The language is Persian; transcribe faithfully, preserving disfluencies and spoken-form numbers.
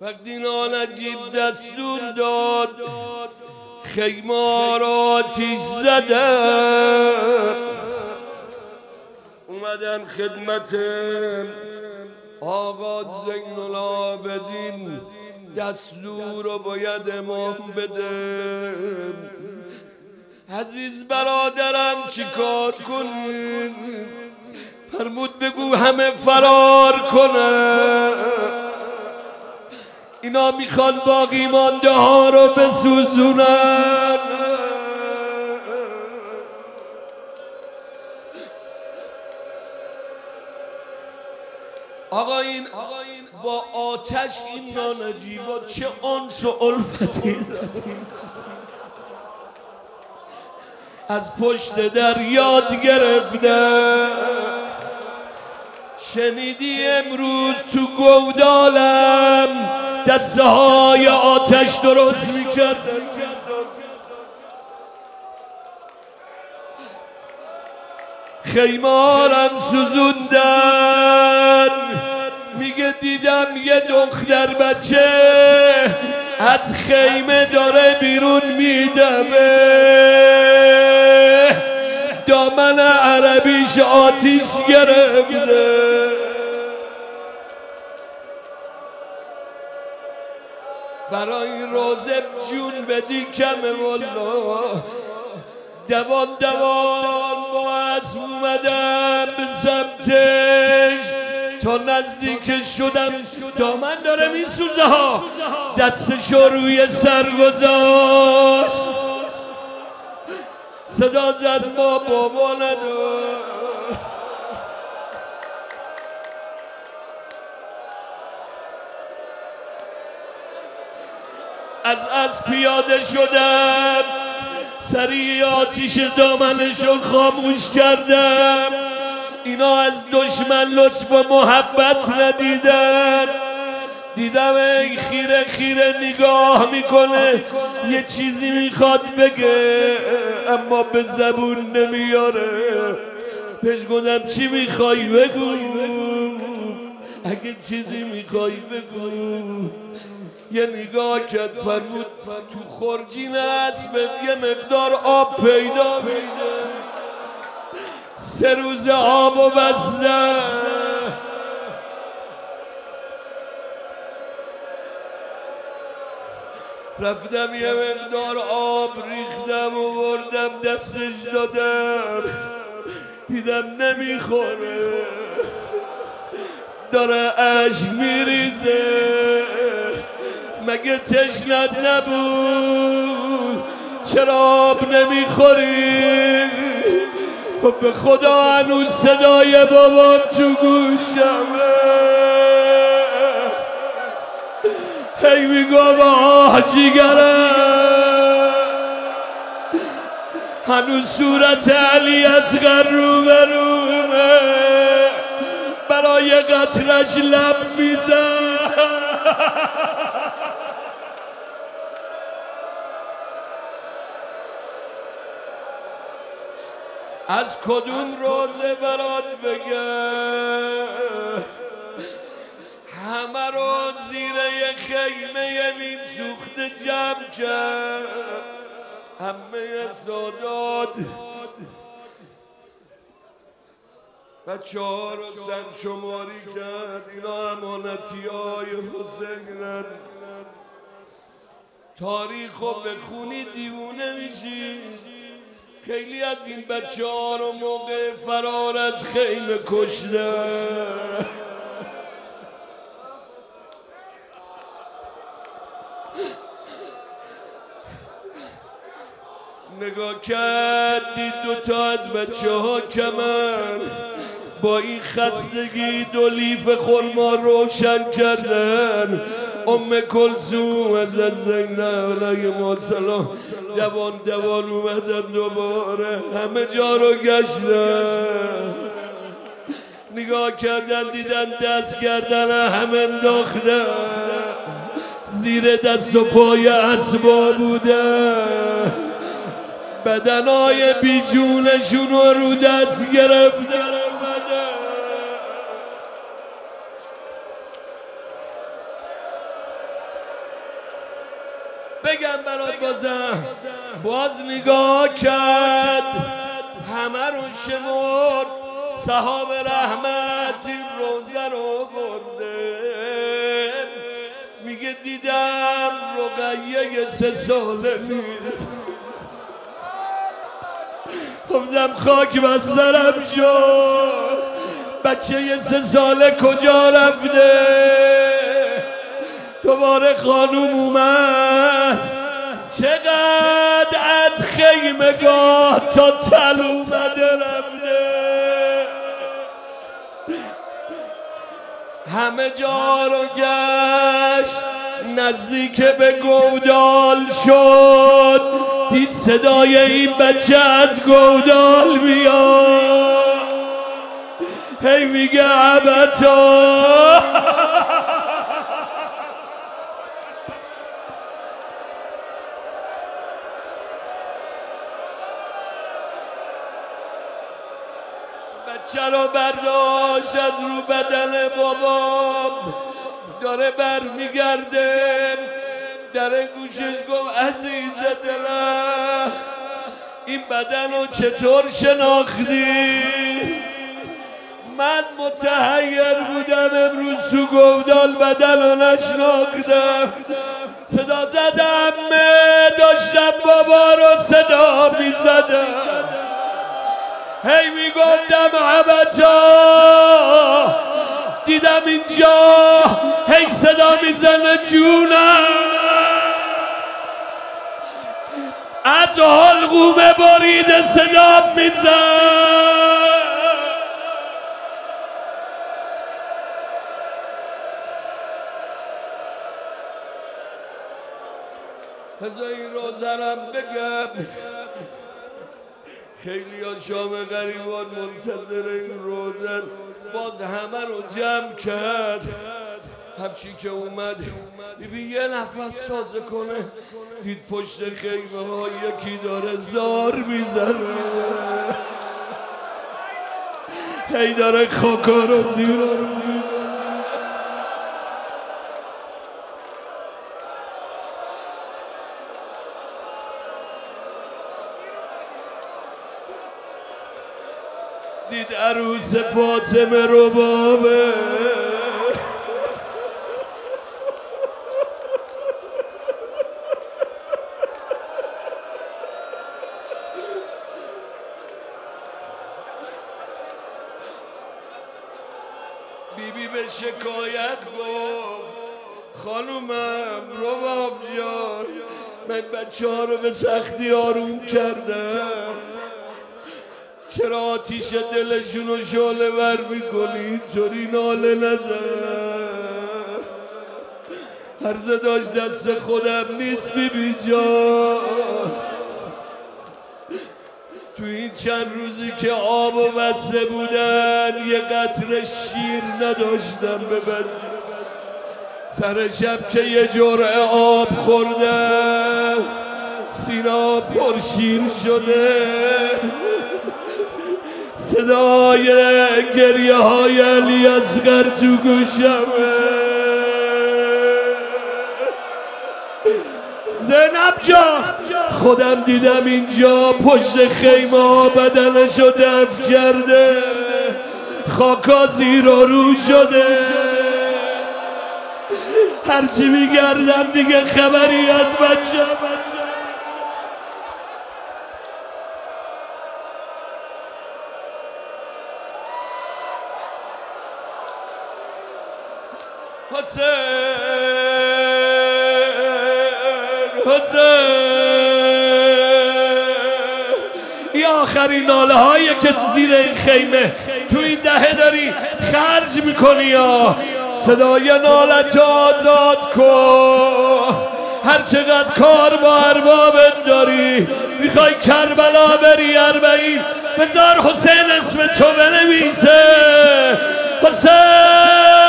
وقتی نانجیب دستور داد خیمه را آتیش زدن، اومدن خدمت آقا زین العابدین، دستور رو باید امام بده. عزیز برادرم چی کار کنیم؟ فرمود بگو همه فرار کنه، اینا میخوان باقی مانده ها رو بسوزونن. آقا این با آتش این نانجیبا چه انس و الفتی از پشت در یاد گرفته. شنیدی امروز تو گودالم دسته های آتش درست میکرد، خیمارم سوزوندن. میگه دیدم یه دختر بچه از خیمه داره بیرون میدمه، دامن عربیش آتیش گرفته. برای روزه جون بدی کمه والله. دوان دوان با اسب اومدم به سمتش، تا نزدیک شدم دامن داره میسوزه ها، دستشو روی سر گذاشت، صدا زد ما بابا ندار. از از پیاده شدم، سریع آتیش دامنشو خاموش کردم. اینا از دشمن لطف و محبت ندیدن. دیدم ای خیره خیره نگاه میکنه، یه چیزی میخواد بگه اما به زبون نمیاره. بهش گفتم چی میخوای بگو؟ اگه چیزی میخوای بگو. یه نگاه کرد، فرمود تو خورجین اسبت یه مقدار آب پیدا میشه. سه روز آب و بسته. رفتم یه مقدار آب ریختم و بردم دستش دادم، دیدم نمیخوره، داره اشک میریزه. مگه تشنت نبود؟ چرا آب نمیخوری؟ خب به خدا هنوز صدای بابام تو گوشمه، هی میگو آه جیگرم. هنوز صورت علی اصغر رو برومه، برای قطرش لب میزن. از کدوم روزه برات بگه؟ همه رو زیر یه خیمه نیم سوخته جمع کرد، همه سادات بچه ها رو سر شماری کرد. اینا امانتی های حسینن. تاریخ رو بخونی دیوونه میشی. خیلی از این بچه ها رو موقع فرار از خیمه کشتن. نگاه کرد دید دوتا از بچه ها کمن با این خستگی دو لیف خرما روشن کردن. ام کلثوم از زینب علیه السلام دوان دوان اومدن دوباره، همه جا رو گشتن. نگاه کردن دیدن دست کردن همه انداختن، زیر دست و پای اسبا بودن، بدنای بیجونشون رو رو دست گرفتن. بگم برات بازم باز نگاه کرد همه رو شمرد صحاب رحمت این روزه رو برده میگه دیدم رقیه سه ساله میرسه گفتم خاک بر سرم شد بچه سه ساله کجا رفته دوباره خانوم اومد چقدر از خیمگاه تا تل اومده رفته همه جا رو گشت نزدیک به گودال شد دید صدای این بچه از گودال میاد هی میگه عبتا بچه رو برداشت از رو بدن بابام داره بر میگرده در گوشش گفت عزیز دلم این بدن رو چطور شناختی من متحیر بودم امروز تو گودال بدن رو نشناختم صدا زدم داشتم بابا رو صدا میزدم هی میگفتم عبتا دیدم اینجا هی صدا میزنه جونم از حلقوم بریده صدا میزن بذار این روزنم بگم خیلی ها شام غریبان منتظر این روزن باز همه رو جمع کرد همچی که اومد ببین یه نفس تازه کنه دید پشت خیمه ها یکی داره زار میزنه هی داره خاکا رو زیر رو دید عروس فاطمه رو بابه بیبی به شکایت گفت خانومم رباب جان من بچه ها رو به سختی آروم کردم چرا آتیش دلشون رو شعله ور میکنی اینطوری ناله نزن هرزه داشت دست خودم نیست بیبی جان تو این چند روزی که آب و بسته بودن یه قطره شیر نداشتم ببرم سر شب که یه جرعه آب خوردم سینا پر شیر شده صدای گریه های علی اصغر تو گوشمه زینب جان خودم دیدم اینجا پشت خیمه بدنشو دفن کرده خاکا زیر و رو شده هرچی میگردم دیگه خبری از بچه حسین حسین این آخرین ناله هایی که زیر این خیمه تو این دهه داری خرج میکنی یا صدای نالت آزاد کن هر چقدر کار با اربابت داری میخوای کربلا بری اربعین بذار حسین اسم تو بنویسه حسین